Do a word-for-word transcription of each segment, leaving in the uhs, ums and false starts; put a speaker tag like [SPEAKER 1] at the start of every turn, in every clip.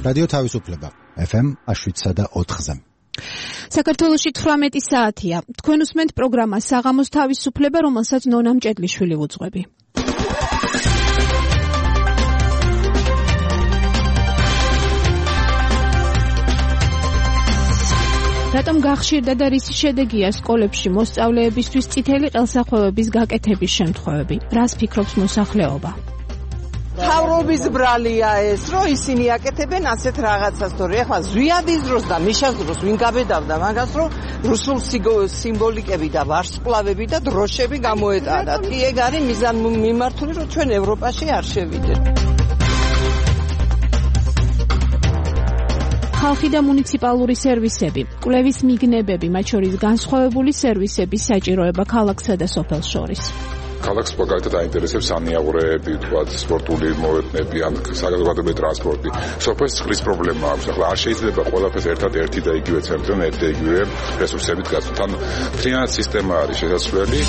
[SPEAKER 1] რადიო თავისუფლება ეფ ემ შვიდსა და ოთხზე.
[SPEAKER 2] საქართველოში თვრამეტი საათია. თქვენ უსმენთ პროგრამა საღამოს თავისუფლება, რომელსაც ნონა მჭედლიშვილი უძღვები. რატომ გახშირდა და რისი შედეგია სკოლებში მოსწავლეებისთვის წითელი ყელსახვევების გაკეთების შემთხვევები? რას ფიქრობს მოსახლეობა?
[SPEAKER 3] თავრობის ბრალია ეს, რომ ისინი აკეთებენ ასეთ რაღაცას, თორე ახლა ზვიადის დროს და მიშას დროს ვინ გაბედავდა მაგას, რომ რუსულ სიმბოლიკები და ვარსკვლავები და დროშები გამოეტანათ. ეგ არის მიზანმიმართული, რომ ჩვენ ევროპაში არ შევიდეთ.
[SPEAKER 2] ხალხი და მუნიციპალური სერვისები, კვლევის მიგნებები, მათ შორის განსხვავებული სერვისების საჭიროება ქალაქსა და სოფელს შორის.
[SPEAKER 4] ქალაქს მაგალითად აინტერესებს სანიაღვრეები, თქვათ, სპორტული მოედნები, ან საზოგადოებრივი ტრანსპორტი. სოფელს წყლის პრობლემა აქვს. ახლა არ შეიძლება ყველაფერს ერთად ერთი და იგივე ცენტრიდან ერთი და იგივე რესურსებით გასვათ. ან მთლიანად სისტემა არის შესაძლებელი.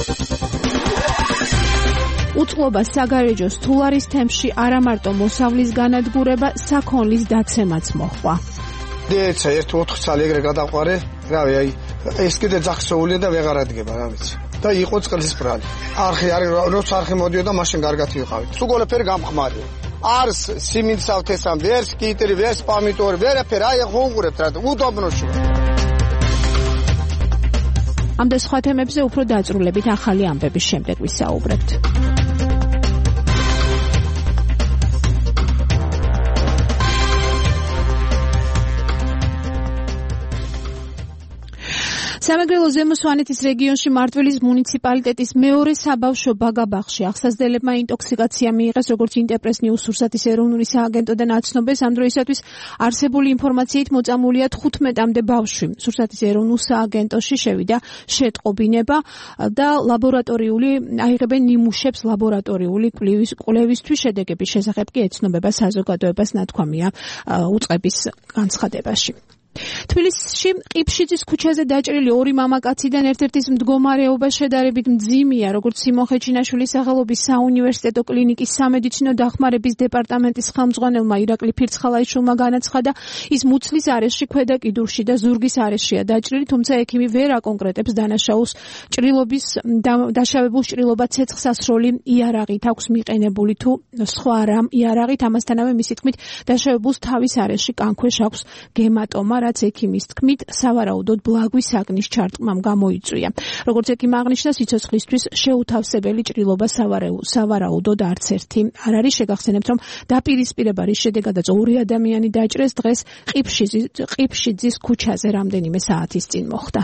[SPEAKER 2] უწყლობა საგარეჯოს თულარის თემში არა მარტო მოსავლის განადგურება, საქონლის დაცემაც მოჰყვა.
[SPEAKER 5] დეეცა ერთი ოთხ წელი ეგრე გადაყვარე, რავი, აი ეს კიდე ძახსოულია და ვეღარ ადგება, რა ვიცი. და იყო წყლის ბრალი. არხი არის, როცა არხი მოდიოდა, მაშინ კარგად ვიყავით. თუ ყველაფერი გამხმარია. არს სიმინცავთესან, ვერს კიტრი, ვერს პომიდორი, ვერაფერი, აი ხუნგურებთ რა, უდობნოში.
[SPEAKER 2] ამ და სხვა თემებზე უფრო დაწრულებით ახალი ამბების შემდეგ ვისაუბრებთ. სამეგრელო ზემო სვანეთის რეგიონში მარტვილის მუნიციპალიტეტის მეორე საბავშვო ბაგაბაღში ახსასდელებმა ინტოქსიკაცია მიიღეს, როგორც ინტერპრეს ნიუს სურსათის ეროვნული სააგენტოდან აცნობეს. ამ დროისათვის არსებული ინფორმაციით მოწამულია თხუთმეტამდე ბავშვი. სურსათის ეროვნულ სააგენტოში შევიდა შეტყობინება და ლაბორატორიული აიღებენ ნიმუშებს ლაბორატორიული კვლევისთვის. შედეგების შესახებ კი ეცნობება საზოგადოებას ნათქვამია უწყების განცხადებაში. თბილისში ყიფშიძის ქუჩაზე დაჭრილი ორი მამაკაციდან ერთ-ერთის მდგომარეობა შედარებით მძიმეა, როგორც სიმოხეჩინაშვილის სახელობის საუნივერსიტეტო კლინიკის სამედიცინო დახმარების დეპარტამენტის ხელმძღვანელმა ირაკლი ფირცხალაიშვილმა განაცხადა, ის მუცლის არეში, ქვედა კიდურში და ზურგის არეშია დაჭრილი, თუმცა ექიმი ვერ აკონკრეტებს დანაშაულს. ჭრილობის დაშავებულ ჭრილობა ცეცხლსასროლი იარაღით აქვს მიყენებული თუ სხვა რამ იარაღით, ამასთანავე მისი თქმით დაშავებულს თავის არეში კანქვეშ აქვს გემატომა, რაც ექიმის თქმით სავარაუდოდ ბლაგვის საგნის ჩარტყმამ გამოიწვია. როგორც ექიმი აღნიშნა, სიცოცხლისთვის შეუთავსებელი ჭრილობა სავარაუდოდ არც ერთი არ არის. შეგახსენებთ, რომ დაპირისპირება რის შედეგადაც ორი ადამიანი დაჭრეს დღეს ყიფშიძის ქუჩაზე რამდენიმე საათის წინ მოხდა.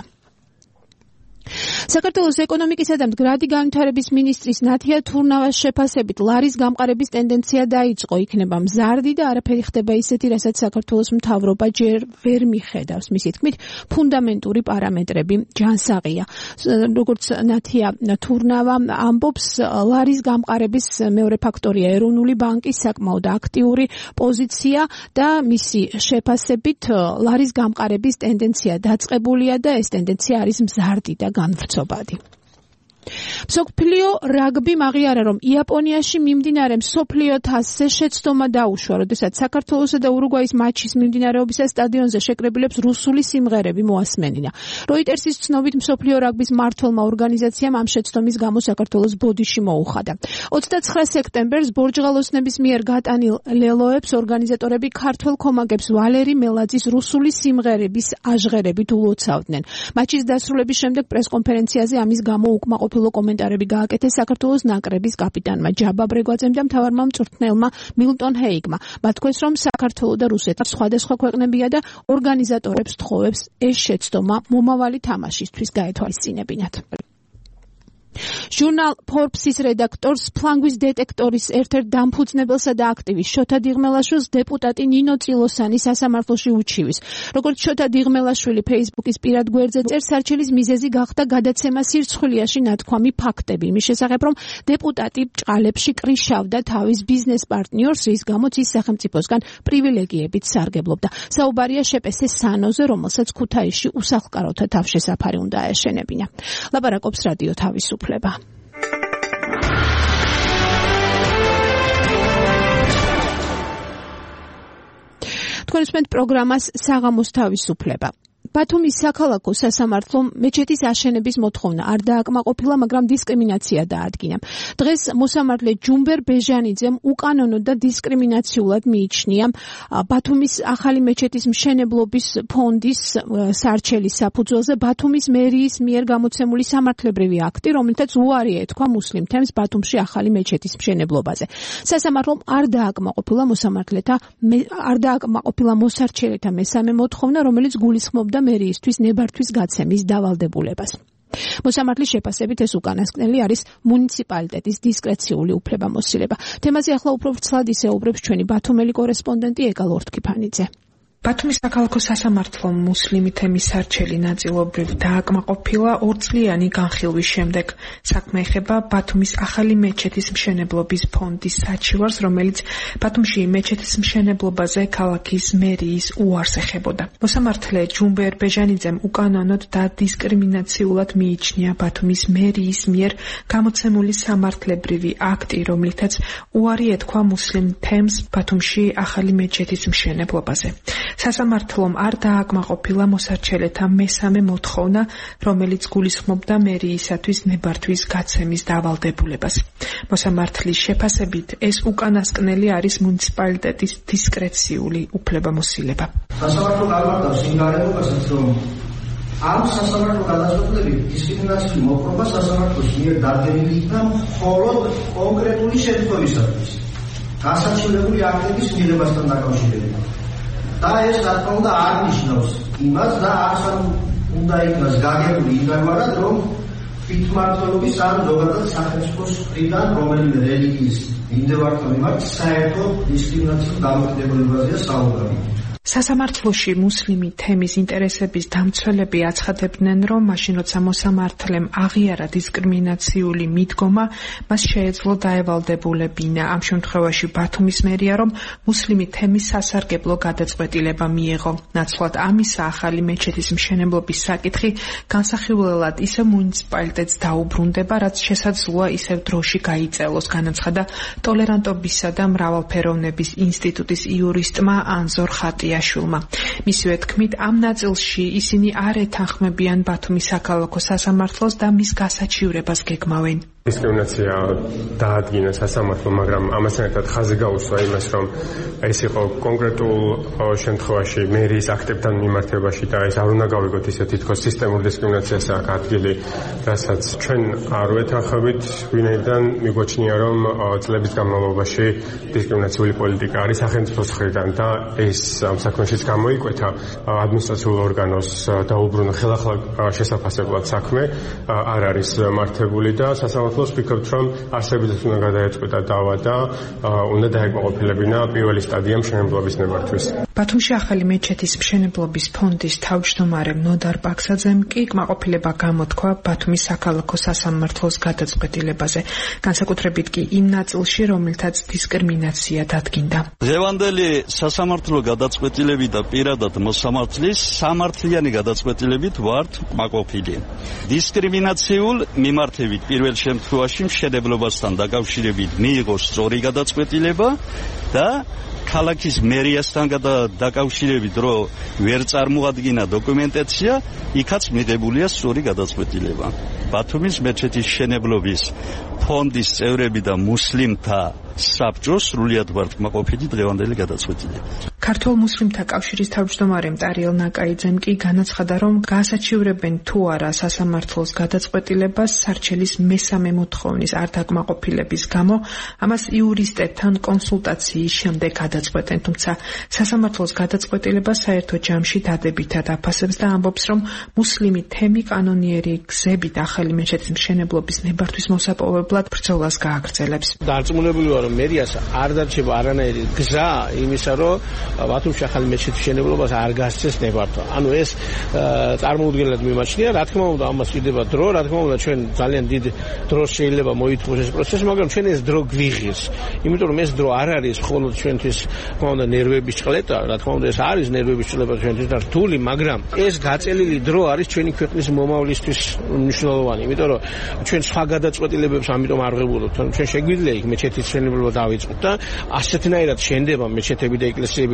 [SPEAKER 2] საქართველოს ეკონომიკისა და მდგრადი განვითარების მინისტრის ნათია თურნავას შეფასებით ლარის გამყარების ტენდენცია დაიწყო, იქნება მზარდი და არაფერი ხდება ისეთი, რასაც საქართველოს მთავრობა ჯერ ვერ მიხედავს. მისი თქმით, ფუნდამენტური პარამეტრები ჯანსაღია. როგორც ნათია თურნავა ამბობს, ლარის გამყარების მეორე ფაქტორია ეროვნული ბანკის საკმაოდ აქტიური პოზიცია და მისი შეფასებით ლარის გამყარების ტენდენცია დაწყებულია და ეს ტენდენცია არის მზარდი და განვრცობადი. მსოფლიო რაგბიმ აღიარა, რომ იაპონიაში მიმდინარე მსოფლიო თასზე შეცდომა დაუშვა, როდესაც საქართველოსა და ურუგვაის მატჩის მიმდინარეობისას სტადიონზე შეკრებილებს რუსული სიმღერები მოასმენინა. როიტერსის ცნობით, მსოფლიო რაგბის მმართველმა ორგანიზაციამ ამ შეცდომის გამო საქართველოს ბოდიში მოუხადა. ოცდაცხრა სექტემბერს ბორჯღალოსნების მიერ გატანილ ლელოებს ორგანიზატორები ქართველ კომაგებს ვალერი მელაძის რუსული სიმღერების აჟღერებით ულოცავდნენ. მატჩის დასრულების შემდეგ პრესკონფერენციაზე ამის გამო უკმაყოფილო კომენტარები გააკეთეს საქართველოს ნაკრების კაპიტანმა ჯაბა ბრეგვაძემ და მთავარმა მწვრთნელმა მილტონ ჰეიგმა. მათ თქვეს, რომ საქართველო და რუსეთი სხვადასხვა ქვეყნებია და ორგანიზატორებს თხოვებს ეს შეცდომა მომავალი თამაშისთვის გაეთვალისწინებინათ. ჟურნალ Forbes-ის რედაქტორს ფლანგვის დეტექტორის ერთ-ერთ დამფუძნებელსა და აქტივისტ შოთა დიღმელაშვილს დეპუტატი ნინო წილოსანი სასამართლოში უჩივის. როგორც შოთა დიღმელაშვილი Facebook-ის პირად გვერდზე წერს, სარჩელის მიზეზი გახდა გადაცემა სირცხვილიაში ნათქვამი ფაქტები იმის შესახებ, რომ დეპუტატი ბრჭყალებში კრიშავდა თავის ბიზნეს პარტნიორს, რის გამოც ის სახელმწიფოსგან პრივილეგიებით სარგებლობდა. საუბარია შეპესე სანოზე, რომელსაც ქუთაისში უსახლკაროთა თავშესაფარი უნდა აეშენებინა. ლაპარაკობს რადიო თავისუფლება. თქვენსმენთ პროგრამას საღამოს თავისუფლება. ბათუმის საქალაქო სასამართლომ მეჩეთის აშენების მოთხოვნა არ დააკმაყოფილა, მაგრამ დისკრიმინაცია დაადგინა. დღეს მოსამართლე ჯუმბერ ბეჟანიძემ უკანონო და დისკრიმინაციულად მიიჩნია ბათუმის ახალი მეჩეთის მშენებლობის ფონდის სარჩელის საფუძველზე ბათუმის მერიის მიერ გამოცემული სამართლებრივი აქტი, რომელთაც უარი ეთქვა მუსლიმ თემს ბათუმში ახალი მეჩეთის მშენებლობაზე. სასამართლომ არ დააკმაყოფილა მოსამართლეთა არ დააკმაყოფილა მოსარჩელეთა მესამე მოთხოვნა, რომელიც გულისხმობდა მერიისთვის ნებართვის გაცემის დავალდებულებას. მოსამართლის შეფასებით ეს უკანასკნელი არის მუნიციპალიტეტის დისკრეციული უფლებამოსილება. თემაზე ახლა უფრო ვრცლად ისეუბრებს ჩვენი ბათუმელი კორესპონდენტი ეკალ ორთქიფანიძე.
[SPEAKER 6] ბათუმის საქალაქო სასამართლომ მუსლიმი თემის სარჩელი ნაწილობრივ დააკმაყოფილა ორწლიანი განხილვის შემდეგ. საქმე ეხება ბათუმის ახალი მეჩეთის მშენებლობის ფონდის საჩივარს, რომელიც ბათუმში მეჩეთის მშენებლობაზე ქალაქის მერიის უარს ეხებოდა. მოსამართლე ჯუმბერ ბეჟანიძემ უკანონოდ და დისკრიმინაციულად მიიჩნია ბათუმის მერიის მიერ გამოცემული სამართლებრივი აქტი, რომლითაც უარი ეთქვა მუსლიმ თემს ბათუმში ახალი მეჩეთის მშენებლობაზე. სასამართლომ არ დააკმაყოფილა მოსარჩელეთა მესამე მოთხოვნა, რომელიც გულისხმობდა მერიისათვის ნებართვის გაცემის დავალდებულებას. მოსამართლის შეფასებით ეს უკანასკნელი არის მუნიციპალიტეტის დისკრეციული უფლებამოსილება.
[SPEAKER 7] სასამართლო გამარტავს იმ გარემოებასაც, რომ ამ სასამართლო გადაწყვეტილებით დისკრიმინაციის მოპყრობა სასამართლოს მიერ დადგენილი იქნა მხოლოდ კონკრეტული შემთხვევისათვის, გასაჩივრებული აქტების მიღებასთან დაკავშირებით. და ეს რა თქმა უნდა არ ნიშნავს იმას და არც უნდა იქნას გაგებული იმგვარად, რომ თვითმმართველობის ან ზოგადად სახელმწიფოს მხრიდან რომელიმე რელიგიის მიმდევართა მიმართ საერთო დისკრიმინაციულ დამოკიდებულებაზეა საუბარი.
[SPEAKER 6] სასამართლოში მუსლიმი თემის ინტერესების დამცველები აცხადებდნენ, რომ მაშინ როცა მოსამართლემ აღიარა დისკრიმინაციული მიდგომა, მას შეეძლო დაევალდებულებინა. ამ შემთხვევაში ბათუმის მერია, რომ მუსლიმი თემის სასარგებლო გადაწყვეტილება მიეღო. ნაცვლად ამისა, ახალი მეჩეთის მშენებლობის საკითხი განსახილველად ისევ მუნიციპალიტეტს დაუბრუნდება, რაც შესაძლოა ისევ დროში გაიწელოს, განაცხადა ტოლერანტობისა და მრავალფეროვნების ინსტიტუტის იურისტმა ანზორ ხატია. მისივე თქმით, ამ ნაწილში ისინი არ ეთანხმებიან ბათუმის საქალაქო სასამართლოს და მის გასაჩივრებას გეგმავენ.
[SPEAKER 8] დისკრიმინაცია დაადგინა სასამართლომ, მაგრამ ამასთან ერთად ხაზი გაუსვა იმას, რომ ეს იყო კონკრეტულ შემთხვევაში მერიის აქტებთან მიმართებაში და ეს არ უნდა გავიგოთ ისე თითქოს სისტემურ დისკრიმინაციას აქ ადგილი, რასაც ჩვენ არ ვეთანხმებით, ვინაიდან მიგვაჩნია, რომ წლების განმავლობაში დისკრიმინაციული პოლიტიკა არის სახელმწიფოს მხრიდან და ეს ამ საქმეშიც გამოიკვეთა ადმინისტრაციულ ორგანოს დაუბრუნო ხელახლა შესაფასებლად საქმე არ არის მართებული და სასამართლოს ვფიქრობთ, რომ არსებითად უნდა გადაეწყვეტა დავა და უნდა დაეკმაყოფილებინა პირველი სტადია მშენებლობის ნებართვის.
[SPEAKER 6] ბათუმში ახალი მეჩეთის მშენებლობის ფონდის თავმჯდომარე ნოდარ ბაქსაძემ კი კმაყოფილება გამოთქვა ბათუმის საქალაქო სასამართლოს გადაწყვეტილებაზე, განსაკუთრებით კი იმ ნაწილში, რომელთაც დისკრიმინაცია დადგინდა.
[SPEAKER 9] დღევანდელი სასამართლო გადაწყვეტილები და პირადად მოსამართლის სამართლიანი გადაწყვეტილებით ვართ კმაყოფილი. დისკრიმინაციულ მიმართებით პირველ შემთხვევაში მშენებლობასთან დაკავშირებით მიიღო სწორი გადაწყვეტილება და ქალაქის მერიასთან დაკავშირებით რო ვერ წარმოადგინა დოკუმენტაცია, იქაც მიღებულია სწორი გადაწყვეტილება. ბათუმის მეჩეთის მშენებლობის ფონდის წევრები და მუსლიმთა საბჭოს სრულიად ვართ კმაყოფილი დღევანდელი გადაწყვეტილებით.
[SPEAKER 6] ქართულ მუსლიმთა კავშირის თავმჯდომარე მტარიელ ნაკაიძემ კი განაცხადა, რომ გაასაჩივრებენ თუ არა სასამართლოს გადაწყვეტილებას სარჩელის მესამე მოთხოვნის არ დაკმაყოფილების გამო, ამას იურისტებთან კონსულტაციის შემდეგ გადაწყვეტენ, თუმცა სასამართლოს გადაწყვეტილება საერთო ჯამში დადებითად აფასებს და ამბობს, რომ მუსლიმი თემი კანონიერი გზებით ახალი მეჩეთის მშენებლობის ნებართვის მოსაპოვებლად ბრძოლას გააგრძელებს.
[SPEAKER 10] დარწმუნებული ვარ, რომ მერიას არ დარჩება არანაირი გზა იმისა, რომ ბათუმში ახალი მეჩეთის მშენებლობას არ გასცეს ნებართვა. ანუ ეს წარმოუდგენლად მიმაჩნია, რა თქმა უნდა, ამას ჭირდება დრო, რა თქმა უნდა, ჩვენ ძალიან დიდ დროს შეიძლება მოითხოვოს ეს პროცესი, მაგრამ ჩვენ ეს დრო გვიღირს. იმიტომ რომ ეს დრო არ არის მხოლოდ ჩვენთვის, თქმა უნდა, ნერვების ჭყლეტა, რა თქმა უნდა, ეს არის ნერვების ჭყლეტა ჩვენთვის და რთული, მაგრამ ეს გაწელილი დრო არის ჩვენი ქვეყნის მომავლისთვის მნიშვნელოვანი, იმიტომ რომ ჩვენ სხვა გადაწყვეტილებებს ამიტომ არ ვღებულობთ. ჩვენ შეგვიძლია იქ მეჩეთის მშენებლობა დავიწყოთ და ასეთნაირად შენდება მეჩეთები და ეკლესიები,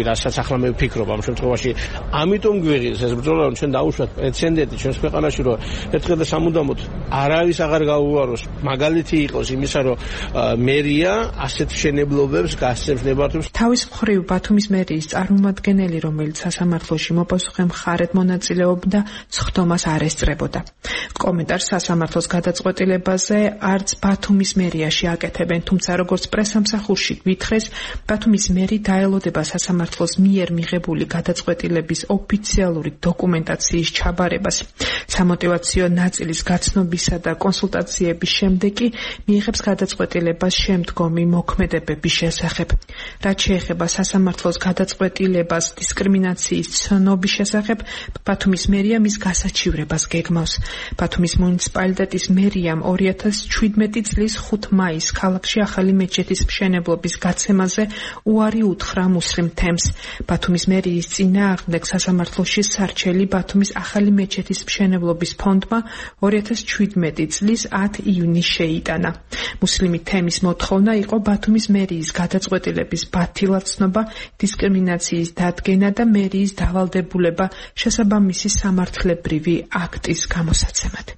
[SPEAKER 10] რასაც ახლა მე ვფიქრობ ამ შემთხვევაში. ამიტომ გვიღეს ეს ბრძოლა, რომ ჩვენ დაუშვათ პრეცედენტი ჩვენს ქვეყანაში, რომ ერთხელ და სამუდამოდ არავის აღარ გაუვაროს. მაგალითი იყოს იმისა, რომ მერია ასეთ მშენებლობებს გასცემს ნებართვებს.
[SPEAKER 6] თავის მხრივ ბათუმის მერიის წარმომადგენელი, რომელიც სასამართლოში მოპასუხე მხარედ მონაწილეობდა, ცხდომას არ ესწრებოდა. კომენტარს სასამართლოს გადაწყვეტილებაზე არც ბათუმის მერიაში აკეთებენ, თუმცა როგორც პრესამსახურში გვითხრეს, ბათუმის მერი დაელოდება სასამართლოს მიერ მიღებული გადაწყვეტილების ოფიციალური დოკუმენტაციის ჩაბარებას. სამოტივაციო ნაწილის გაცნობისა და კონსულტაციების შემდეგ კი მიიღებს გადაწყვეტილებას შემდგომი მოქმედებების შესახებ. რაც შეეხება სასამართლოს გადაწყვეტილებას დისკრიმინაციის ცნობის შესახებ, ბათუმის მერია მის გასაჩივრებას გეგმავს. ბათუმის მუნიციპალიტეტის მერიამ ორი ათას შვიდმეტი წლის ხუთი მაისს ქალაქში ახალი მეჩეთის მშენებლობის გაცემაზე უარი უთხრა მუსლიმ თემს. ბათუმის მერიის წინააღმდეგ სასამართლოში სარჩელი ბათუმის ახალი მეჩეთის მშენებლობის ფონდმა ორი ათას შვიდმეტი წლის ათი ივნისს შეიტანა. მუსლიმი თემის მოთხოვნა იყო ბათუმის მერიის გადაწყვეტილების ბათილაცნობა, დისკრიმინაციის დადგენა და მერიის დავალდებულება შესაბამისი სამართლებრივი აქტის გამოსაცემად.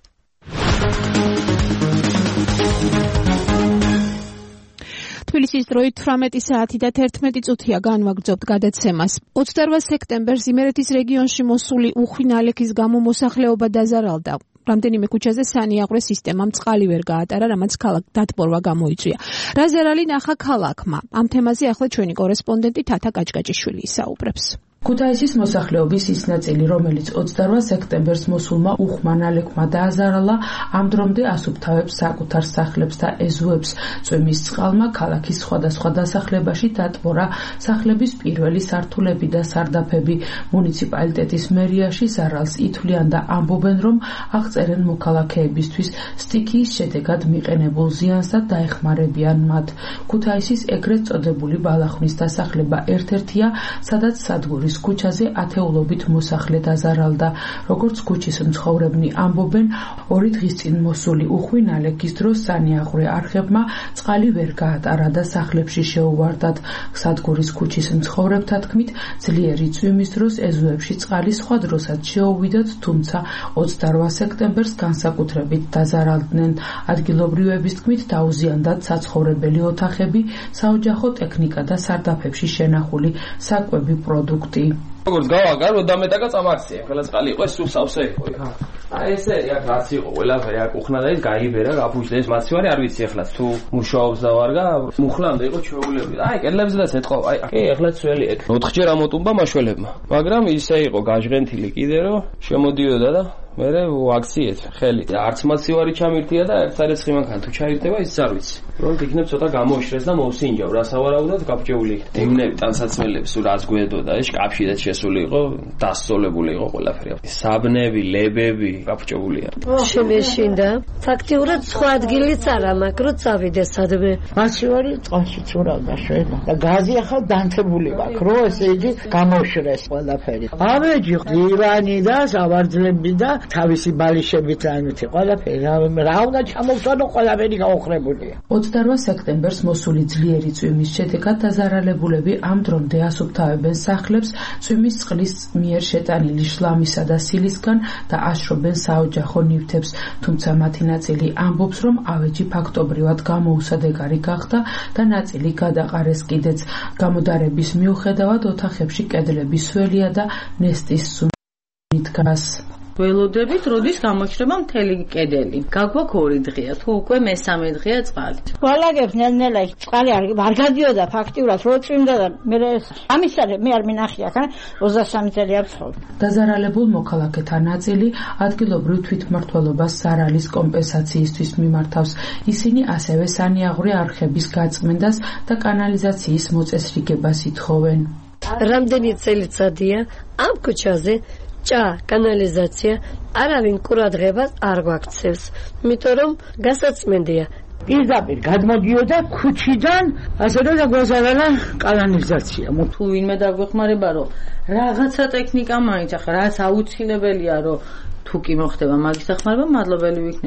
[SPEAKER 2] თბილისის დროით თვრამეტი საათი და თერთმეტი წუთია განვაგრძობთ გადაცემას. ოცდაორ სექტემბერს იმერეთის რეგიონში მოსული უხვი ნალექის გამო მოსახლეობა დაზარალდა. რამდენიმე ქუჩაზე სანიაღვრე სისტემამ წყალი ვერ გაატარა, რამაც ქალაქ დატბორვა გამოიწვია. რა ზარალი ნახა ქალაქმა? ამ თემაზე ახლა ჩვენი კორესპონდენტი თათა კაჭკაჭიშვილი ისაუბრებს.
[SPEAKER 11] ქუთაისის მოსახლეობის ის ნაწილი, რომელიც ოცდაორ სექტემბერს მოსულმა უხვმა ნალექმა დააზარალა, ამ დრომდე ასუფთავებს საკუთარ სახლებს და ეზოებს. წვიმის წყალმა ქალაქის სხვადასხვა დასახლებაში დატბორა სახლების პირველი სართულები და სარდაფები. მუნიციპალიტეტის მერიაში ზარალს ითვლიან და ამბობენ, რომ აღწერენ მოქალაქეებისთვის სტიქიის შედეგად მიყენებულ ზიანს და დაეხმარებიან მათ. ქუთაისის ეგრეთ წოდებული ბალახნის დასახლება ერთ-ერთია, სადაც სადგური ქუჩაზე ათეულობით მოსახლე დაზარალდა. როგორც ქუჩის მცხოვრებნი ამბობენ, ორი დღის წინ მოსული უხვი ნალექის დროს სანიაღვრე არხებმა წყალი ვერ გაატარა და სახლებში შეუვარდათ. სადგურის ქუჩის მცხოვრებთა თქმით, ძლიერი წვიმის დროს ეზოებში წყალი სხვა დროსაც შეუვიდათ, თუმცა ოცდაორ სექტემბერს განსაკუთრებით დაზარალდნენ. ადგილობრივების თქმით, დაუზიანდათ საცხოვრებელი ოთახები, საოჯახო ტექნიკა და სარდაფებში შენახული საკვები პროდუქტი.
[SPEAKER 12] როგორც გავაგარ, დამეტაკა წამაქცია, ყველა წყალი იყო, სულ სავსე იყო. აი ესე აქ რაც იყო, ყველაფერი აქ უხნა და ის გაიბერა, გაფუჭდა ეს მაცივარი, არ ვიცი ახლა თუ მუშაობს და ვარ გა, მუხლამდე იყო ჩვეულები. აი კედლებზედაც ეთყო, აი კი ახლა ძველი ეგ. ოთხჯერ ამოტუმბა მაშველებმა. მაგრამ ისე იყო გაჟღენთილი კიდე რომ შემოდიოდა და მერე ვაქციეთ ხელი. არც მაცივარი ჩამირთია და ერთ სარეცხი მანქანა თუ ჩაირდება ის არ ვიცი. რომ იქნებ ცოტა გამოშრეს და მოვსინჯავ, რა სავარაუდოდ გაფრჩეული იქ. დიმნები ტანსაცმელებს სულ რაც გვედოდა, ეს კაფშიდაც შესული იყო, დასწოლებული იყო ყველაფერი. საბნები, ლებები გაფრჩებულია.
[SPEAKER 13] შემეშინდა. ფაქტიურად სხვა ადგილიც არა, მაგრამ წავიდე სადმე.
[SPEAKER 14] მაცივარი წყალში წურავდა შენა და გაზი ახლა დანთებული აქვს, რომ ესე იგი გამოშრეს ყველაფერი. ამეჯი დივანი და სავარძლები და თავისი ბალიშებით ამითი ყველაფერი რა უნდა ჩამოვსვანო, ყველაფერი გაოხრებულია.
[SPEAKER 11] ოცდაორ სექტემბერს მოსული ძლიერი წვიმის შედეგად დაზარალებულები ამ დრომდე ასუფთავებენ სახლებს წვიმის წყლის მიერ შეტანილი შლამისა და სილისგან და აშრობენ საოჯახო ნივთებს, თუმცა მათი ნაწილი ამბობს, რომ ავეჯი ფაქტობრივად გამოუსადეგარი გახდა და ნაწილი გადაყარეს კიდეც. გამოდარების მიუხედავად ოთახებში კედლები სველია და ნესტის სუნი დგას.
[SPEAKER 15] ველოდებით, როდის გამოჩნდება მთელი კედელი. გაგვაქვს ორი დღეა, თუ უკვე მესამე დღეა წყალი.
[SPEAKER 14] ვალაგებს ნელ-ნელა წყალი არ არ გადიოდა ფაქტიურად, რო წვიმდა და მე ამისარე მე არ მინახია, ხა ოცდასამი წელი აქვს.
[SPEAKER 11] დაზარალებულ მოქალაქეთა ნაწილი ადგილობრივ თვითმმართველობას ზარალის კომპენსაციისთვის მიმართავს. ისინი ასევე სანიაღვრე არხების გაწმენდას და კანალიზაციის მოწესრიგებას ითხოვენ.
[SPEAKER 13] რამდენი წელიწადია ამ ქუჩაზე ჭა, კანალიზაცია არავინ ყურადღებას არ გვაქცევს, იმიტომ რომ გასაწმენდია.
[SPEAKER 14] პირდაპირ გადმოდიოდა ქუჩიდან, ასე რომ დაგვაზარალა კანალიზაცია.
[SPEAKER 15] თუ ვინმე დაგვეხმარება, რომ რაღაცა ტექნიკა მაინც ახლა რაც აუცილებელია, რომ თუ კი მოხდება მაგის დახმარება, მადლობელი ვიქნებით.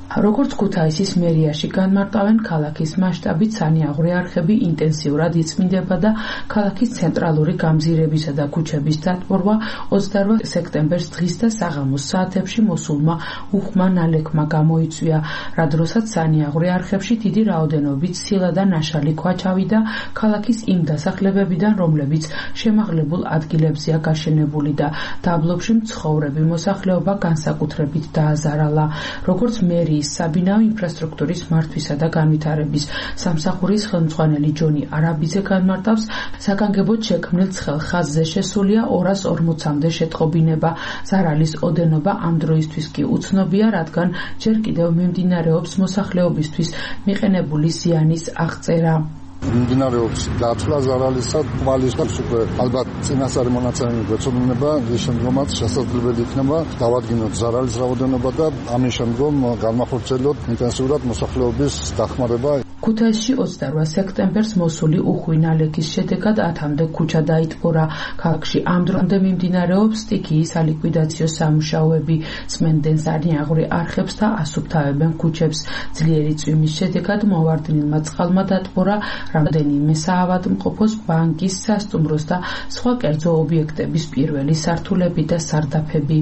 [SPEAKER 11] როგორც ქუთაისის მერიაში განმარტავენ, ქალაქის მასშტაბით სანიაღვრე არხები ინტენსიურად იწმინდება და ქალაქის ცენტრალური გამზირებისა და ქუჩების დატბორვა ოცდაორ სექტემბერს დღის და საღამოს საათებში მოსულმა უხმა ნალექმა გამოიწვია, რა დროსაც სანიაღვრე არხებში დიდი რაოდენობით ცილა და ნაშალი ქვა ჩავიდა ქალაქის იმ დასახლებებიდან, რომლებიც შემაღლებულ ადგილებზეა გაშენებული და დაბლობში მცხოვრები მოსახლეობა განსაკუთრებით დააზარალა. როგორც მერიის საბინაო ინფრასტრუქტურის მართვისა და განვითარების სამსახურის ხელმძღვანელი ჯონი არაბიძე განმარტავს, საგანგებოდ შექმნილ ცხელ ხაზზე შესულია ორას ორმოცამდე შეტყობინება. ზარალის ოდენობა ამ დროისთვის კი უცნობია, რადგან ჯერ კიდევ მიმდინარეობს მოსახლეობისთვის მიყენებული ზიანის აღწერა.
[SPEAKER 16] მიმდინარეობს დაცვა ზარალისა თვალისას უკვე ალბათ წინასწარი მონაცემები გვეცოდინება, ის შემდგომაც შესაძლებელი იქნება დავადგინოთ ზარალის რაოდენობა და ამის შემდგომ განმახორციელოთ ინტენსიურად მოსახლეობის დახმარება.
[SPEAKER 11] ქუთაისში ოცდაორ სექტემბერს მოსული უხვი ნალექის შედეგად ათამდე ქუჩა დაიტბორა. ქალაქში ამ დრომდე მიმდინარეობს სტიქიის სალიკვიდაციო სამუშაოები, წმენდნენ სანიაღვრე არხებს და ასუფთავებენ ქუჩებს. ძლიერი წვიმის შედეგად მოვარდნილმა წყალმა დატბორა რამდენიმე საავადმყოფოს, ბანკის, სასტუმროს და სხვა კერძო ობიექტების პირველი სართულები და სარდაფები.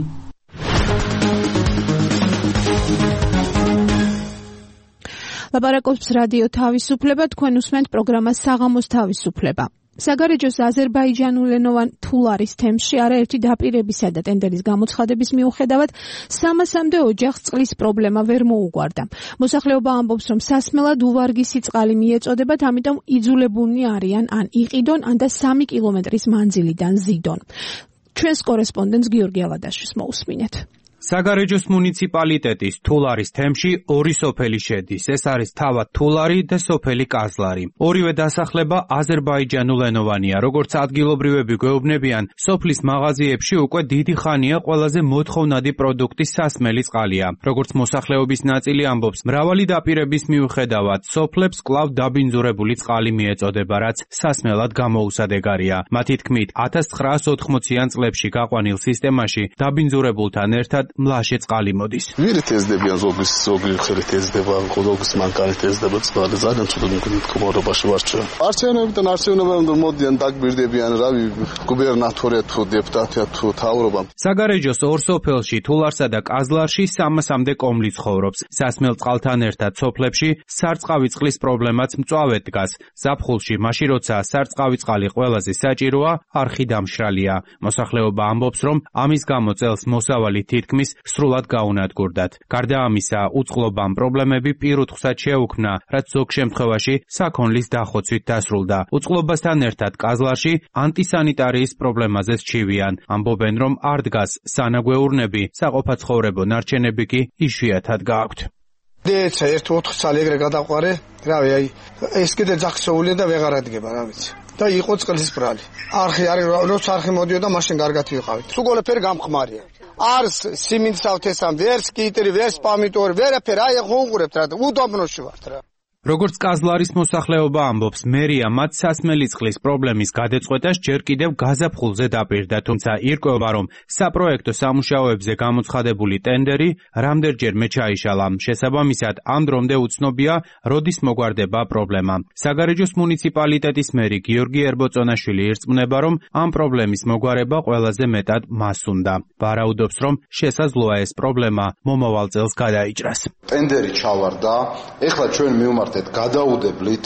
[SPEAKER 2] ლაპარაკობს რადიო თავისუფლება, თქვენ უსმენთ პროგრამას საღამოს თავისუფლება. საგარეჯოს აზერბაიჯანულენოვან თულარის თემში არაერთი დაპირებისა და ტენდერის გამოცხადების მიუხედავად სამასამდე ოჯახს წყლის პრობლემა ვერ მოუგვარდა. მოსახლეობა ამბობს, რომ სასმელად უვარგისი წყალი მიეწოდებათ, ამიტომ იძულებულნი არიან ან იყიდონ, ან და სამი კილომეტრის მანძილიდან ზიდონ. ჩვენს კორესპონდენტს გიორგი ალადაშვილს მოусმინეთ.
[SPEAKER 17] საგარეჯოს მუნიციპალიტეტის თულარის თემში ორი სოფელი შედის. ეს არის თავად თულარი და სოფელი კაზლარი. ორივე დასახლება აზერბაიჯანულენოვანია. როგორც ადგილობრივები გვეუბნებიან, სოფლის მაღაზიებში უკვე დიდი ხანია ყველაზე მოთხოვნადი პროდუქტის სასმელი წყალია. როგორც მოსახლეობის ნაწილი ამბობს, მრავალი დაპირების მიუხედავად სოფლებს კვლავ დაბინძურებული წყალი მიეწოდება, რაც სასმელად გამოუსადეგარია. მათი თქმით, ათას ცხრაას ოთხმოციან წლებში გაყვანილ სისტემაში დაბინძურებულთან ერთად მლაშე წყალი მოდის.
[SPEAKER 18] ვირით ეზდებიან ზოგის ზოგი ხელით ეზდება, ზოგის მანქანით ეზდება წყალი. ძალიან ცუდად მდგომარეობაში ვარ ჩვენ. არჩევნებიდან არჩევნებამდე მოდიან დაგბირდებიან, რავი, გუბერნატორია თუ დეპუტატია თუ თავრობა.
[SPEAKER 17] საგარეჯოს ორ სოფელში, თულარსა და კაზლარში სამასამდე კომლი ცხოვრობს. სასმელ წყალთან ერთად სოფლებში სარწყავი წყლის პრობლემაც მწვავედ დგას. ზაფხულში, მაშინ როცა სარწყავი წყალი ყველაზე საჭიროა, არხი დამშრალია. მოსახლეობა ამბობს, რომ ამის გამო წელს მოსავალი თითქმის სრულად გაუნადგურდათ. გარდა ამისა, უწყლობამ პრობლემები პირუთხსაც შეუქმნა, რაც ზოგ შემთხვევაში საქონლის დახოცვით დასრულდა. უწყლობასთან ერთად კაზლარში ანტისანიტარიის პრობლემაზეც ჩივიან. ამბობენ, რომ არ დგას სანაგვეურნები, საყოფაცხოვრებო ნარჩენები კი იშვიათად გააქვთ.
[SPEAKER 5] დეცა ერთ ოთხ წელი ეგრე გადაყვარე, რავი, აი ეს კიდე ძახსოულია და ვეღარ ადგება, რა ვიცი. და იყო წყლის ბრალი. არხი არის, როცა არხი მოდიოდა, მაშინ კარგად ვიყავით. სულ ყველაფერი გამხმარია. არს სიმინდს ავთესან, ვერს კიტრი, ვერს პამიდორი, ვერაფერი, აი ხუნყურებთ რა, უდაბნოში ვართ რა.
[SPEAKER 17] როგორც კაზლარის მოსახლეობა ამბობს, მერია მათ სასმელი წყლის პრობლემის გადაწყვეტას ჯერ კიდევ გაზაფხულზე დაპირდა, თუმცა ირკვევა, რომ საპროექტო სამუშაოებზე გამოცხადებული ტენდერი რამდენჯერმე ჩაიშალა. შესაბამისად, ამ დრომდე უცნობია, როდის მოგვარდება პრობლემა. საგარეჯოს მუნიციპალიტეტის მერი გიორგი ერბოწონაშვილი ირწმუნება, რომ ამ პრობლემის მოგვარება ყველაზე მეტად მას უნდა. ვარაუდობს, რომ შესაძლოა ეს პრობლემა მომავალ წელს გადაიჭრას.
[SPEAKER 18] ტენდერი ჩავარდა, ეხლა ჩვენ მივმართ გადაუდებლით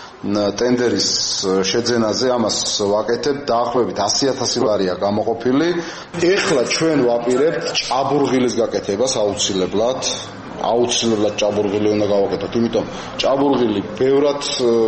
[SPEAKER 18] ტენდერის შეძენაზე, ამას ვაკეთებ, დაახლოებით ასი ათასი ლარია გამოყოფილი. ეხლა ჩვენ ვაპირებთ ჭაბურღილის გაკეთებას აუცილებლად. აუცილებლად ჭაბურღილი უნდა გავაკეთოთ, იმიტომ ჭაბურღილი ბევრად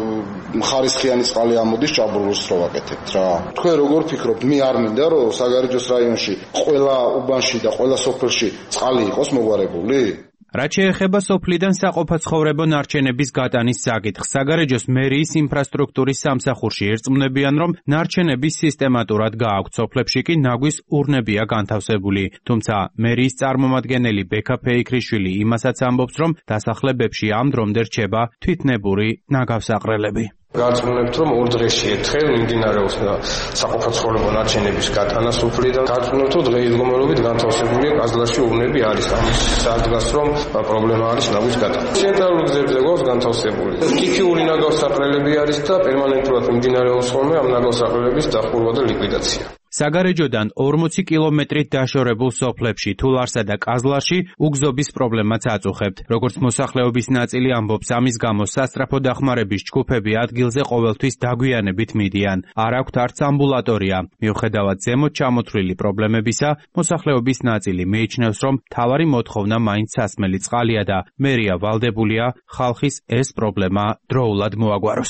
[SPEAKER 18] ხარისხიანი წყალი ამოდის, ჭაბურღილს რო ვაკეთებთ რა. თქვენ როგორ ფიქრობთ, მე არ მინდა რომ საგარეჯოს რაიონში ყველა უბანში და ყველა სოფელში წყალი იყოს მოგვარებული?
[SPEAKER 17] რაც შეეხება სოფლიდან საყოფაცხოვრებო ნარჩენების გატანის საკითხს, საგარეჯოს მერიის ინფრასტრუქტურის სამსახურში ირწმუნებიან, რომ ნარჩენების სისტემატურად გააქვთ, სოფლებში კი ნაგვის ურნებია განთავსებული. თუმცა მერიის წარმომადგენელი ბექა ფეიქრიშვილი იმასაც ამბობს, რომ დასახლებებში ამ დრომდე რჩება თვითნებური ნაგავსაყრელები.
[SPEAKER 10] გაწმუნებთ, რომ ორ დღეში ერთხელ მიმდინარეობს საყოფაცხოვრებო ნარჩენების გათანასოფლი და გაწმუნებთ, რომ დღეისდღეობით განთავსებულია კაზლაში უბნები არის. ამის სადგას რომ პრობლემა არის ნაგვის გადახდა. ცენტრალურ გზებზე გვაქვს განთავსებული. სტიქიური ნაგავსაყრელები არის და პერმანენტულად მიმდინარეობს ხოლმე ამ ნაგავსაყრელების დახურვა და ლიკვიდაცია.
[SPEAKER 17] საგარეჯოდან ორმოცი კილომეტრით დაშორებულ სოფლებში თულარსა და კაზლარში უგზობის პრობლემაც აწუხებთ. როგორც მოსახლეობის ნაწილი ამბობს, ამის გამო სასწრაფო დახმარების ჯგუფები ადგილზე ყოველთვის დაგვიანებით მიდიან. არ აქვთ არც ამბულატორია. მიუხედავად ზემოთ ჩამოთვლილი პრობლემებისა, მოსახლეობის ნაწილი მიიჩნევს, რომ მთავარი მოთხოვნა მაინც სასმელი წყალია და მერია ვალდებულია ხალხის ეს პრობლემა დროულად მოაგვაროს.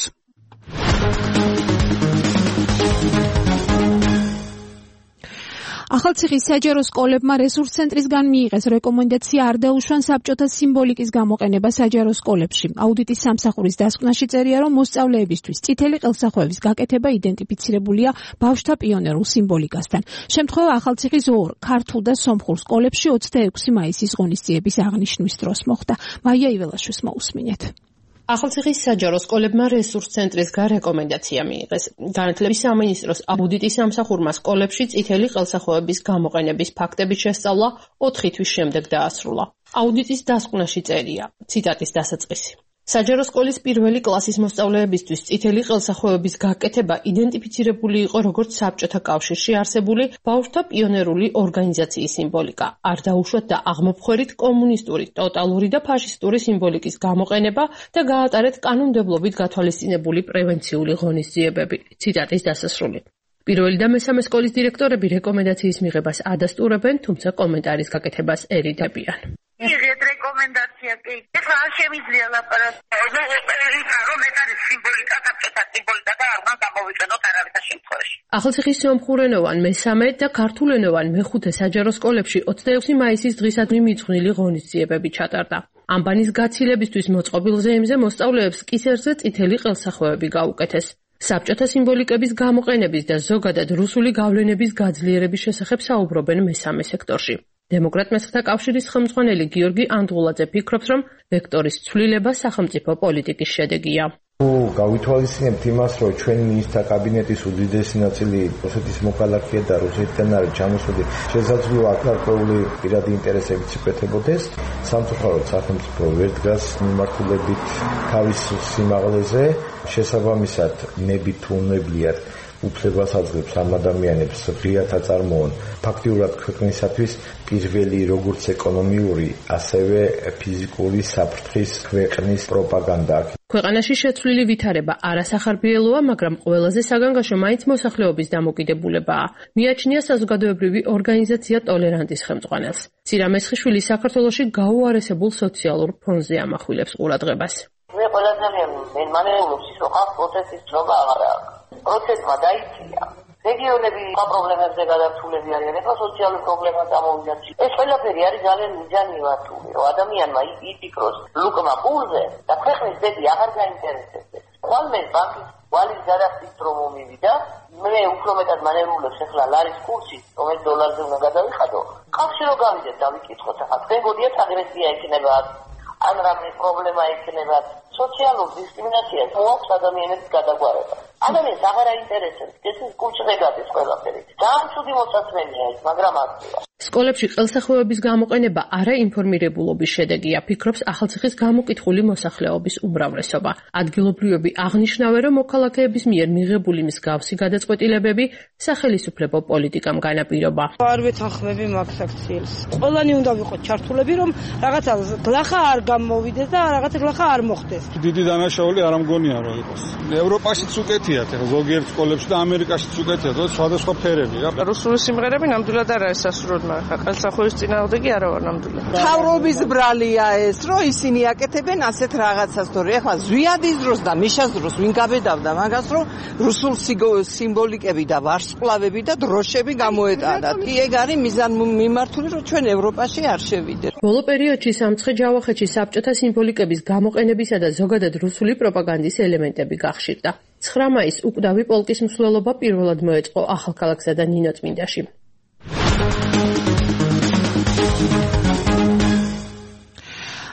[SPEAKER 2] ახალციხის საჯარო სკოლებმა რესურს ცენტრისგან მიიღეს რეკომენდაცია არ დაუშვან საბჭოთა სიმბოლიკის გამოყენება საჯარო სკოლებში. აუდიტის სამსახურის დასკვნაში წერია, რომ მოსწავლეებისთვის წითელი ყელსახვევის გაკეთება იდენტიფიცირებულია ბავშვთა პიონერულ სიმბოლიკასთან. შემთხვევა ახალციხის ორ ქართულ და სომხურ სკოლებში ოცდაექვსი მაისის ღონისძიების აღნიშვნის დროს მოხდა. მაია იველაშვილს მოусმინეთ.
[SPEAKER 19] ახალციხის საჯარო სკოლებმა რესურს ცენტრისგან რეკომენდაცია მიიღეს. განათლების სამინისტროს აუდიტის სამსახურმა სკოლებში წითელი ყელსახვევების გამოყენების ფაქტების შესწავლა ოთხი თვის შემდეგ დაასრულა. აუდიტის დასკვნაში წერია, ციტატის დასაწყისი. საჯარო სკოლის პირველი კლასის მოსწავლეებისთვის წითელი ყელსახვევების გაკეთება იდენტიფიცირებული იყო როგორც საბჭოთა კავშირში არსებული ბავშვთა პიონერული ორგანიზაციის სიმბოლიკა. არ დაუშვათ და აღმოფხვერით კომუნისტური, ტოტალური და ფაშისტური სიმბოლიკის გამოყენება და გაატარეთ კანონმდებლობით გათვალისწინებული პრევენციული ღონისძიებები. ციტატის დასასრული. პირველი და მესამე სკოლის დირექტორები რეკომენდაციის მიღებას ადასტურებენ, თუმცა კომენტარის გაკეთებას ერიდებიან.
[SPEAKER 20] მიიღეთ რეკომენდაცია კი. ეხლა არ შემიძლია ლაპარაკი. რომ ეს არის სიმბოლიკა, საბჭოთა სიმბოლიკა და არ მან გამოვიყენოთ არავითარ შემთხვევაში.
[SPEAKER 19] ახალციხის სომხურენოვან მესამე და ქართულენოვან მეხუთე საჯარო სკოლებში ოცდაექვსი მაისის დღისადმი მიძღვნილი ღონისძიებები ჩატარდა. ამბანის გაცილებისთვის მოწყობილ ზეიმზე მოსწავლეებს კისერზე წითელი ყელსახვევები გაუკეთეს. საბჭოთა სიმბოლიკების გამოყენების და ზოგადად რუსული გავლენების გაძლიერების შესახებ საუბრობენ მესამე სექტორში. დემოკრატ მესხთა კავშირის ხელმძღვანელი გიორგი ანდღულაძე ფიქრობს, რომ ვექტორის ცვლილება სახელმწიფო პოლიტიკის შედეგია.
[SPEAKER 21] გავითვალისწინებთ იმას, რომ ჩვენი მინისტრთა კაბინეტის უდიდესი ნაწილი რუსეთის მოქალაქეა და რუსეთიდან არის ჩამოსული, შესაძლოა აკრაკრული პირადი ინტერესებიც იკეთებოდეს. სამწუხაროდ სახელმწიფო ვერ დგას მიმართულებით თავის სიმაღლეზე, შესაბამისად ნებით თუ უნებლიათ უფლებას აძლევს ამ ადამიანებს ღიად აწარმოონ ფაქტიურად ქვეყნისათვის პირველი როგორც ეკონომიური, ასევე ფიზიკური საფრთხის ქვეყნის პროპაგანდა.
[SPEAKER 19] ქვეყანაში შეცვლილი ვითარება არასახარბიელოა, მაგრამ ყველაზე საგანგაშო მაინც მოსახლეობის დამოკიდებულებაა. მიაჩნია საზოგადოებრივი ორგანიზაცია ტოლერანტის ხელმძღვანელს. ცირა მესხიშვილი საქართველოში გაუარესებულ სოციალურ ფონზე ამახვილებს ყურადღებას.
[SPEAKER 20] მე ყველაზე ძალიან მანეულობს ის, რომ ხალხ პროცესის ცნობა აღარ აქვს. პროცესმა დაიწია. რეგიონები პრობლემებზე გადართულები არიან, ეხლა სოციალური პრობლემა წამოვიდეს. ეს ყველაფერი არის ძალიან მიზანივართული, რომ ადამიანმა იფიქროს ლუკმა პულზე და ქვეყნის ძები აღარ გაინტერესებს. ხოლმე ბანკის ვალის გადახდის დრო მომივიდა, მე უფრო მეტად მანერულებს ეხლა ლარის კურსი, რომელიც დოლარზე უნდა გადავიხადო. კავშირი რო გავიდეთ და ვიკითხოთ, ახლა თქვენ გოდიათ აგრესია იქნება, ან რამე პრობლემა იქნება, სოციალურ დისკრიმინაციას მოაქვს ადამიანების გადაგვარება. ადამიანს აღარ აინტერესებს, ეს ის კულტურებადის ყველაფერი. ძალიან ცუდი მოსაცდელია ეს, მაგრამ აქია.
[SPEAKER 19] სკოლებში ყელსახვევების გამოყენება არაინფორმირებულობის შედეგია, ფიქრობს ახალციხის გამოკითხული მოსახლეობის უმრავლესობა. ადგილობრივები აღნიშნავენ, რომ მოქალაქეების მიერ მიღებული მსგავსი გადაწყვეტილებები სახელისუფლებო პოლიტიკამ განაპირობა.
[SPEAKER 22] არ ვეთანხმები მაგ საქციელს. ყველანი უნდა ვიყოთ ჩართულები, რომ რაღაცა გლახა არ გამოვიდეს და რაღაცა გლახა არ მოხდეს.
[SPEAKER 23] დიდი დანაშაული არ ამგონია რომ იყოს. ევროპაშიც უკეთიათ, ახლა ზოგიერთ სკოლებში და ამერიკაშიც უკეთიათ, რომ სხვადასხვა ფერები რა.
[SPEAKER 24] რუსული სიმღერები ნამდვილად არ არის სასურველი. ყელსახვევის წინააღმდეგი არა ვარ ნამდვილად.
[SPEAKER 3] მთავრობის ბრალია ეს, რომ ისინი აკეთებენ ასეთ რაღაცას, თორე ახლა ზვიადის დროს და მიშას დროს ვინ გაბედავდა მაგას, რომ რუსულ სიმბოლიკები და ვარსკვლავები და დროშები გამოეტანათ. ეგ არის მიზანმიმართული, რომ ჩვენ ევროპაში არ შევიდეთ.
[SPEAKER 19] ბოლო პერიოდში სამცხე ჯავახეთში საბჭოთა სიმბოლიკების გამოყენებისა და ზოგადად რუსული პროპაგანდის ელემენტები გახშირდა. ცხრა მაისს უკვდავი პოლკის მსვლელობა პირველად მოეწყო ახალქალაქსა და ნინოწმინდაში.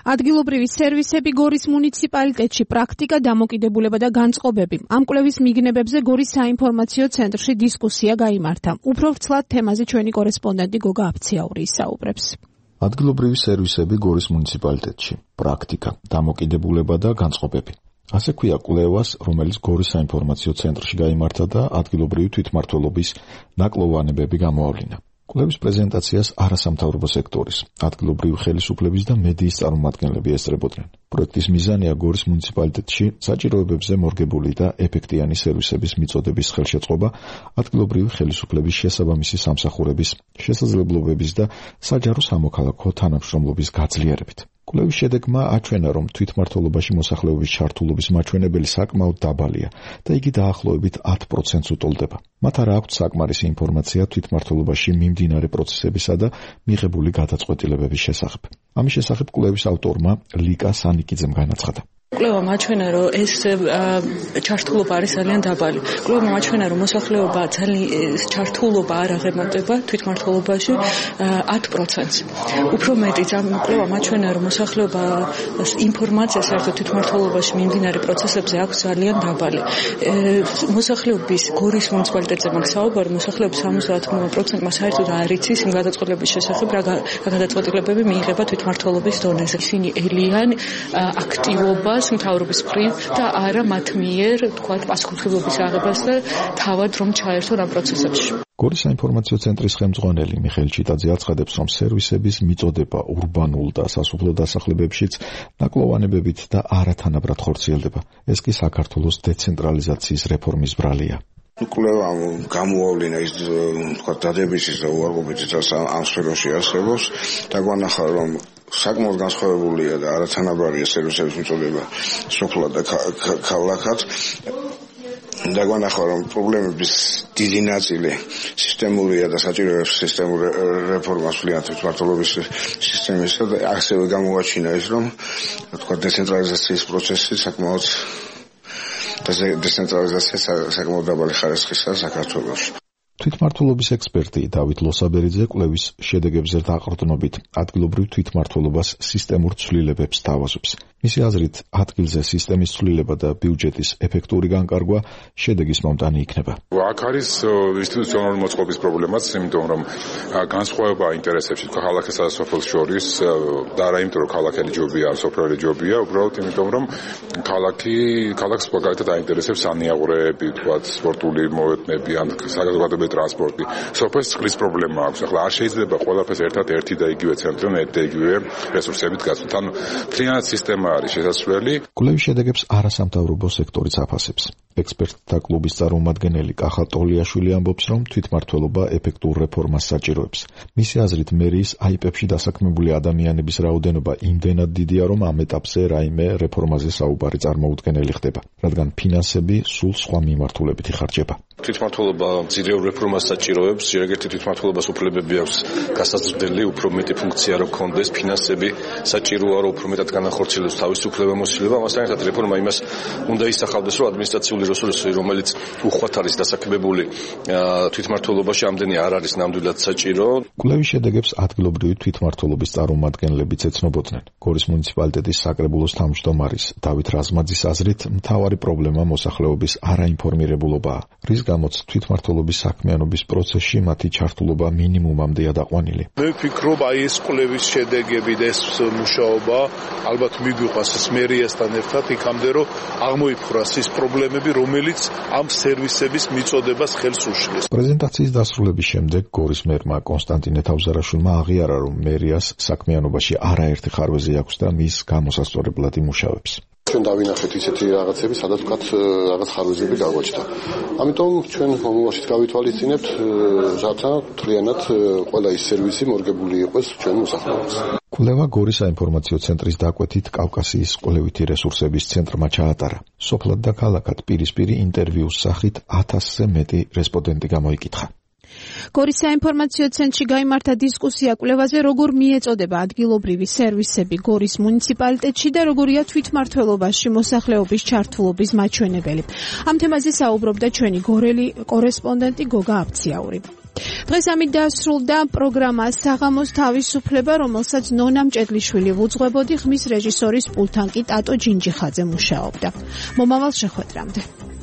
[SPEAKER 2] ადგილობრივი სერვისები გორის მუნიციპალიტეტში, პრაქტიკა, დამოკიდებულება და განწყობები. ამ კვლევის მიგნებებზე გორის საინფორმაციო ცენტრში დისკუსია გაიმართა. უფრო ვრცლად თემაზე ჩვენი კორესპონდენტი გოგა აფციაური ისაუბრებს.
[SPEAKER 1] ადგილობრივი სერვისები გორის მუნიციპალიტეტში, პრაქტიკა, დამოკიდებულება და განწყობები. ასე ქვია კვლევას, რომელიც გორის საინფორმაციო ცენტრში გაიმართა და ადგილობრივი თვითმმართველობის ნაკლოვანებები გამოავლინა. კვლევის პრეზენტაციას არასამთავრობო სექტორის, ადგილობრივი ხელისუფლების და მედიის წარმომადგენლები ესწრებოდნენ. პროექტის მიზანია გორის მუნიციპალიტეტში საჭიროებებზე მორგებული და ეფექტიანი სერვისების მიწოდების ხელშეწყობა, ადგილობრივი ხელისუფლების შესაბამისი სამსახურების, შესაძლებლობების და საჯარო სამოქალაქო თანამშრომლობის გაძლიერებით. კვლევის შედეგმა აჩვენა, რომ თვითმმართველობაში მოსახლეობის ჩართულობის მაჩვენებელი საკმაოდ დაბალია და იგი დაახლოებით ათ პროცენტს უტოლდება. მათ არ აქვთ საკმარისი ინფორმაცია თვითმმართველობაში მიმდინარე პროცესებისა და მიღებული გადაწყვეტილებების შესახებ. ამის შესახებ კვლევის ავტორმა ლიკა სანიკიძემ განაცხადა.
[SPEAKER 4] კვლევა მაჩვენა, რომ ეს ჩართულობა არის ძალიან დაბალი. კვლევა მაჩვენა, რომ მოსახლეობა ძალიან ჩართულობა არ აღემატება თვითმმართველობაში ათ პროცენტს. უფრო მეტიც, ამ კვლევა მაჩვენა, რომ მოსახლეობა ინფორმაცია საერთოდ თვითმმართველობაში მიმდინარე პროცესებზე აქვს ძალიან დაბალი. მოსახლეობის გორის მუნიციპალიტეტზე მაგ საუბარი, მოსახლეობის სამოცდაათ პროცენტმა საერთოდ არ იცის იმ გადაწყვეტილების შესახებ, რა გადაწყვეტილებები მიიღება თვითმმართველობის დონეზე. ისინი ელიან აქტივობას მთავრობის მხრივ და არა მათ მიერ, თქვათ, პასუხისმგებლობის აღებას და თავად რომ ჩაერთონ ამ პროცესებში.
[SPEAKER 1] გორის საინფორმაციო ცენტრის ხელმძღვანელი მიხეილ ჩიტაძე აცხადებს, რომ სერვისების მიწოდება урბანულ და სასოფლო დასახლებებშიც ნაკლოვანებებით და არათანაბრად ხორციელდება. ეს კი საქართველოს დეცენტრალიზაციის რეფორმის ბრალია.
[SPEAKER 5] კვლევა გამოავლინა ის თქვა დადებითის და უარყოფითი ამ სფეროში არსებობს და გვანახა, რომ საკმაოდ განსხვავებულია და არათანაბრადია სერვისების მიწოდება სოფლად და ქალაქად. და გვანახა, რომ პრობლემების დიდი ნაწილი სისტემურია და საჭიროებს სისტემური რეფორმას ვლიათ თვითმმართველობის სისტემისა და ასევე გამოაჩინა ის, რომ თქვა დეცენტრალიზაციის პროცესი საკმაოდ დეცენტრალიზაცია საკმაოდ დაბალი ხარისხისაა საქართველოში.
[SPEAKER 1] თვითმმართველობის ექსპერტი დავით ლოსაბერიძე კვლევის შედეგებზე დაყრდნობით ადგილობრივ თვითმმართველობას სისტემურ ცვლილებებს თავაზობს. მისი აზრით, ადგილზე სისტემის ცვლილება და ბიუჯეტის ეფექტური განკარგვა შედეგის მომტანი იქნება.
[SPEAKER 7] აქ არის ინსტიტუციონალური მოწყობის პრობლემაც, იმიტომ რომ განსხვავება ინტერესებში ქალაქსა და სოფელს შორის და არა იმიტომ რომ ქალაქელი ჯობია, სოფლელი ჯობია, უბრალოდ იმიტომ რომ ქალაქი ქალაქს მაგალითად აინტერესებს ანიაღვრეები, თქვა სპორტული მოედნები ან საზოგადოებრივი ტრანსპორტი. სოფელს წყლის პრობლემა აქვს. ახლა არ შეიძლება ყველაფერს ერთად ერთი და იგივე ცენტრიდან ერთი და იგივე რესურსებით გასვათ. ანუ მთლიანად სისტემა არის შესაძლებელი.
[SPEAKER 1] კვლევის შედეგებს არასამთავრობო სექტორიც აფასებს. ექსპერტთა კლუბის წარმომადგენელი კახა ტოლიაშვილი ამბობს, რომ თვითმმართველობა ეფექტურ რეფორმას საჭიროებს. მისი აზრით, მერიის აიპებში დასაქმებული ადამიანების რაოდენობა იმდენად დიდია, რომ ამ ეტაპზე რაიმე რეფორმაზე საუბარი წარმოუდგენელი ხდება, რადგან ფინანსები სულ სხვა მიმართულებით იხარჯება.
[SPEAKER 8] თვითმმართველობა ძირეულ რეფორმას საჭიროებს, ერთ-ერთი თვითმმართველობას უფლებები აქვს გასაზრდელი, უფრო მეტი ფუნქცია რო გქონდეს, ფინანსები საჭიროა, რომ უფრო მეტად განახორციელოს თავისუფლება მოსილება, ამასთან ერთად რეფორმა იმას უნდა ისახავდეს, რომ ადმინისტრაციული რესურსი, რომელიც უხვად არის დასაქმებული თვითმმართველობაში, ამდენი არ არის ნამდვილად საჭირო.
[SPEAKER 1] კვლევის შედეგებს ადგილობრივი თვითმმართველობის წარმომადგენლებიც ეცნობოდნენ. გორის მუნიციპალიტეტის საკრებულოს თავმჯდომარის დავით რაზმაძის აზრით, მთავარი პრობლემა მოსახლეობის არაინფორმირებულობაა, რის გამოც თვითმმართველობის საქმიანობის პროცესში მათი ჩართულობა მინიმუმამდეა დაყვანილი.
[SPEAKER 25] მე ვფიქრობ, აი ეს კვლევის შედეგები და ეს მუშაობა ალბათ მიგვიყვას ეს მერიასთან ერთად იქამდე, რომ აღმოიფხვრას ის პრობლემები, რომელიც ამ სერვისების მიწოდებას ხელს უშლის.
[SPEAKER 1] პრეზენტაციის დასრულების შემდეგ გორის მერმა კონსტანტინე თავზარაშვილმა აღიარა, რომ მერიას საქმიანობაში არაერთი ხარვეზი აქვს და მის გამოსასწორებლად იმუშავებს.
[SPEAKER 26] ჩვენ დავინახეთ ისეთი რაღაცები, სადაც ვთქვათ რაღაც ხარვეზები გაგვაჩნდა. ამიტომ ჩვენ მომავალშიც გავითვალისწინებთ, რათა მთლიანად ყველა ის სერვისი მორგებული იყოს ჩვენ მოსახლეობას.
[SPEAKER 1] კვლევა გორის საინფორმაციო ცენტრის დაკვეთით კავკასიის კვლევითი რესურსების ცენტრმა ჩაატარა. სოფლად და ქალაქად პირისპირი ინტერვიუს სახით ათასზე მეტი რესპონდენტი გამოიკითხა.
[SPEAKER 2] გორის საინფორმაციო ცენტრში გაიმართა დისკუსია კვლევაზე, როგორ მიეწოდება ადგილობრივი სერვისები გორის მუნიციპალიტეტში და როგორია თვითმმართველობაში მოსახლეობის ჩართულობის მაჩვენებელი. ამ თემაზე საუბრობდა ჩვენი გორელი კორესპონდენტი გოგა აფციაური. დღეს ამით დასრულდა პროგრამა საღამოს თავისუფლება, რომელსაც ნონა მჭედლიშვილი ვუძღვებოდი, ხმის რეჟისორის პულთან კი ტატო ჯინჯიხაძე მუშაობდა. მომავალ შეხვედრამდე.